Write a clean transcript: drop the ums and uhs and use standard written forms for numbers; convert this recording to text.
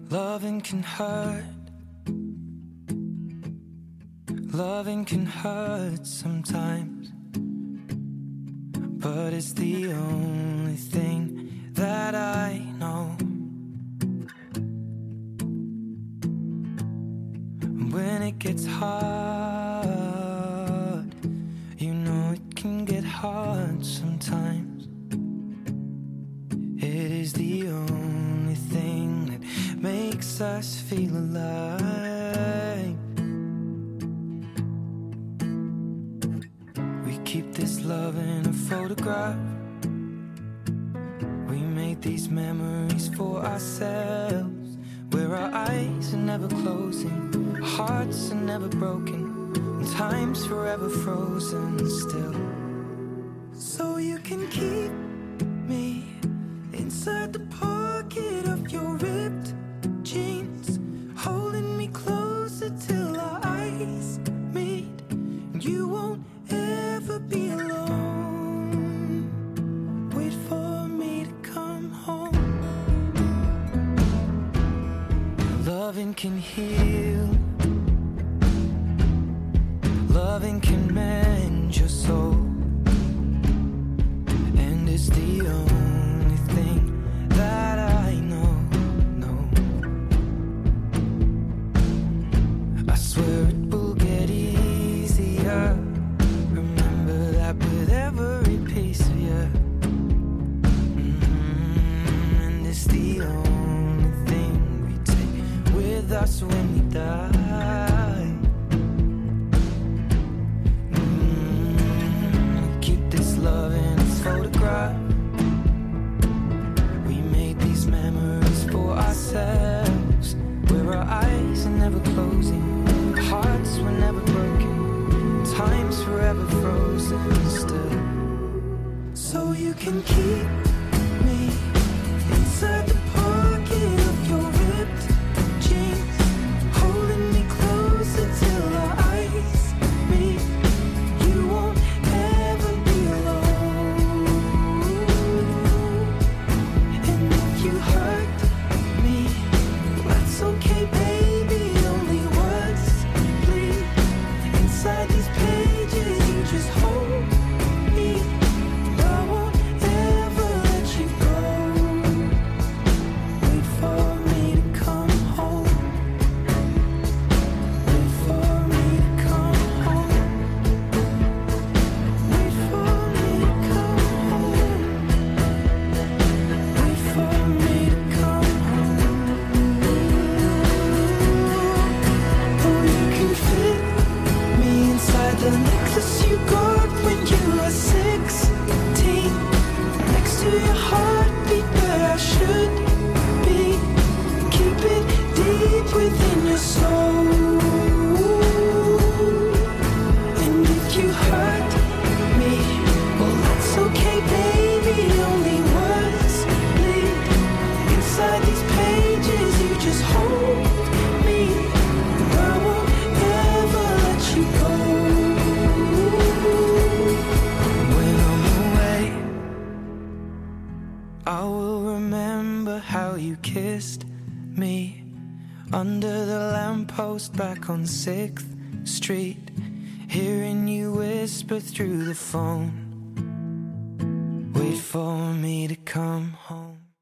Loving can hurt. Loving can hurt sometimes, but it's the only thing that I know. When it gets hard, you know it can get hard sometimes. It is the only thing that makes us feel alive. We keep this love in a photograph. We made these memories for ourselves, where our eyes are never closing, our hearts are never broken, and time's forever frozen still. So you can keep me inside the pocket of your ripped jeans, holding me closer till our eyes meet, and you won't ever be alone. Wait for me to come home. Loving can heal. Loving can mend your soul, and it's the only thing that I know. I swear it will get easier. Remember that with every piece of you. And it's the only thing we take with us when we die. Keep this love in its photograph. We made these memories for ourselves, where our eyes are never closing, our hearts were never broken, time's forever frozen still. So you can keep me inside the pocket of your ripped jeans, holding me closer till our eyes meet. You won't ever be alone. And if you hurt me, that's okay, baby. Only words bleed inside these pages. You just hold me. I won't ever let you go. Wait for me to come home. Wait for me to come home. Wait for me to come home. Wait for me to come home. Oh, you can fit me inside the necklace you got when you were 16, next to your heartbeat where I should be. Keep it deep within your soul. And if you hurt me, well, that's okay, baby. Only words bleed inside these pages. You just hold me. I won't ever let you go. When I'm away, I will remember how you kissed me under the lamppost back on 6th Street, hearing you whisper through the phone. Wait for me to come home.